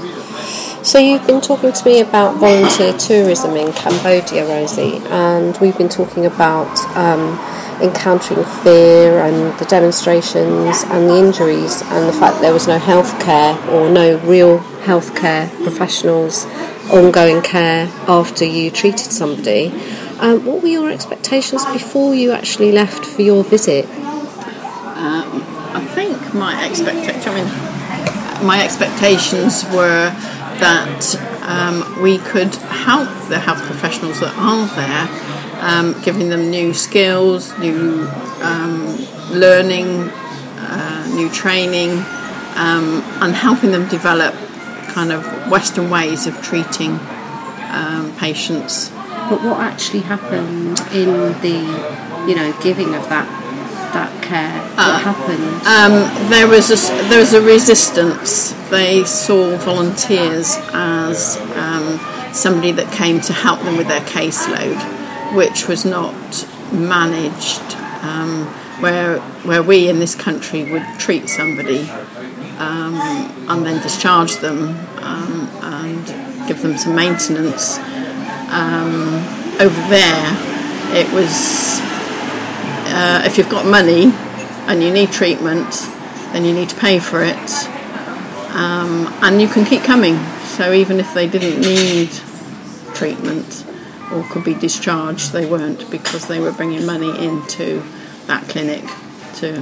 So you've been talking to me about volunteer tourism in Cambodia, Rosie, and we've been talking about encountering fear and the demonstrations and the injuries and the fact there was no healthcare or no real healthcare professionals, ongoing care after you treated somebody. What were your expectations before you actually left for your visit? I think my expectations were that we could help the health professionals that are there, giving them new skills, new learning, new training, and helping them develop kind of Western ways of treating patients. But what actually happened in the, giving of that care? What happened? There was a resistance. They saw volunteers as somebody that came to help them with their caseload, which was not managed. Where we in this country would treat somebody and then discharge them and give them some maintenance. Over there, it was if you've got money and you need treatment, then you need to pay for it, and you can keep coming. So even if they didn't need treatment or could be discharged, they weren't, because they were bringing money into that clinic to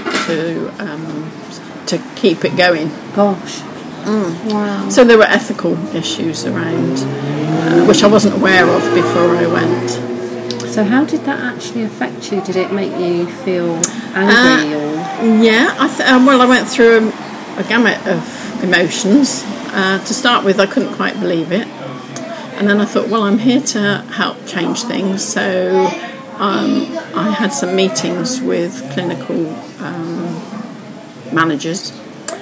keep it going. Gosh. Wow. So there were ethical issues around, which I wasn't aware of before I went. So how did that actually affect you? Did it make you feel angry? Yeah, I went through a gamut of emotions. To start with, I couldn't quite believe it. And then I thought, well, I'm here to help change things. So I had some meetings with clinical managers,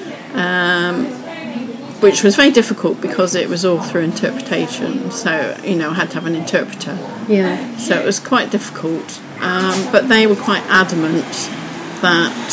which was very difficult because it was all through interpretation. So, I had to have an interpreter. Yeah. So it was quite difficult. But they were quite adamant that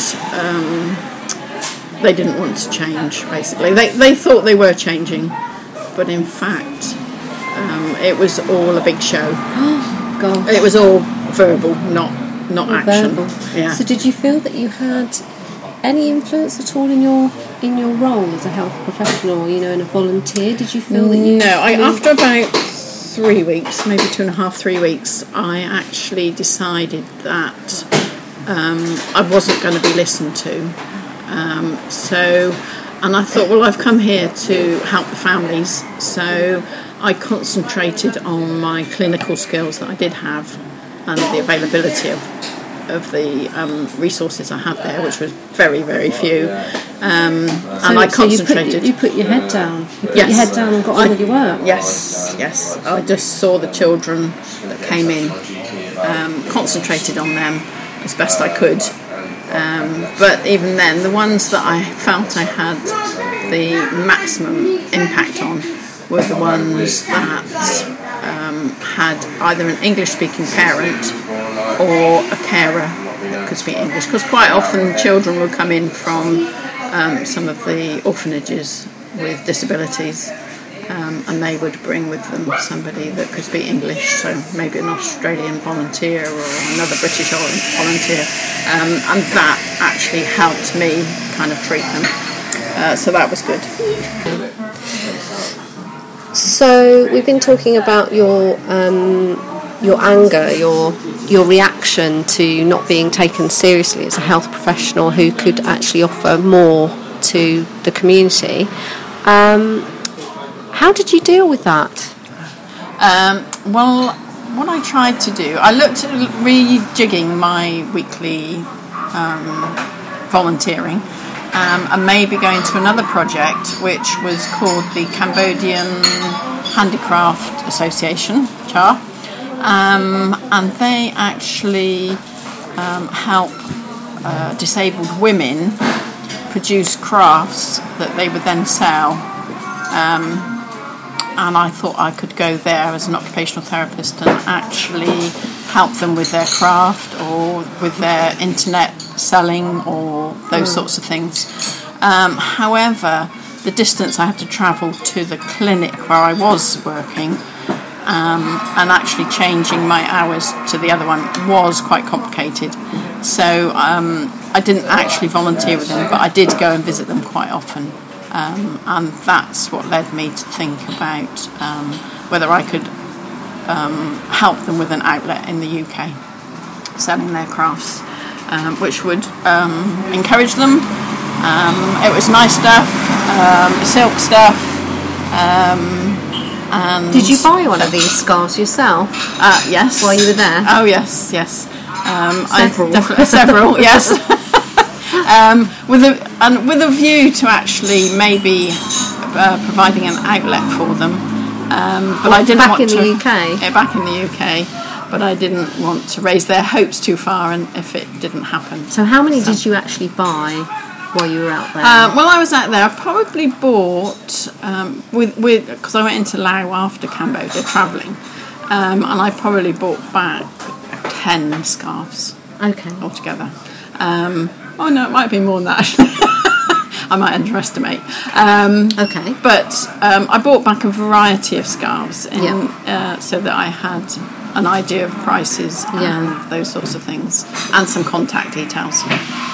they didn't want to change, basically. They thought they were changing, but in fact, it was all a big show. Oh, God. It was all verbal, not action. Verbal. Yeah. So did you feel that you had any influence at all in your role as a health professional, and a volunteer? Did you feel that you... No, after about 3 weeks, maybe 2.5, 3 weeks, I actually decided that I wasn't going to be listened to. And I thought, well, I've come here to help the families, so I concentrated on my clinical skills that I did have and the availability of the resources I had there, which was very, very few. And I concentrated. You put your head down. You put Yes. your head down and got on with your work. Yes. I just saw the children that came in, concentrated on them as best I could. But even then, the ones that I felt I had the maximum impact on were the ones that had either an English-speaking parent or a carer that could speak English. Because quite often children will come in from some of the orphanages with disabilities, and they would bring with them somebody that could speak English, so maybe an Australian volunteer or another British volunteer, and that actually helped me kind of treat them. So that was good. So we've been talking about your anger, your reaction to not being taken seriously as a health professional who could actually offer more to the community. How did you deal with that? Well, what I tried to do, I looked at rejigging my weekly volunteering, and maybe going to another project which was called the Cambodian Handicraft Association, CHAR, and they actually help disabled women produce crafts that they would then sell. And I thought I could go there as an occupational therapist and actually help them with their craft or with their internet selling or those sorts of things. However, the distance I had to travel to the clinic where I was working, and actually changing my hours to the other one was quite complicated. So I didn't actually volunteer with them, but I did go and visit them quite often. And that's what led me to think about whether I could help them with an outlet in the UK, selling their crafts, which would encourage them. It was nice stuff, silk stuff. And did you buy one of these scarves yourself? Yes. While you were there? Oh yes. Several. Several, yes. With a view to actually maybe providing an outlet for them. But I didn't back want in to, the UK? Yeah, back in the UK. But I didn't want to raise their hopes too far, and if it didn't happen. So how many did you actually buy while you were out there? While I was out there, I probably bought because I went into Laos after Cambodia travelling, and I probably bought back 10 scarves. Okay. Altogether. Oh no, it might be more than that actually. I might underestimate. Okay. But I bought back a variety of scarves so that I had an idea of prices and those sorts of things, and some contact details.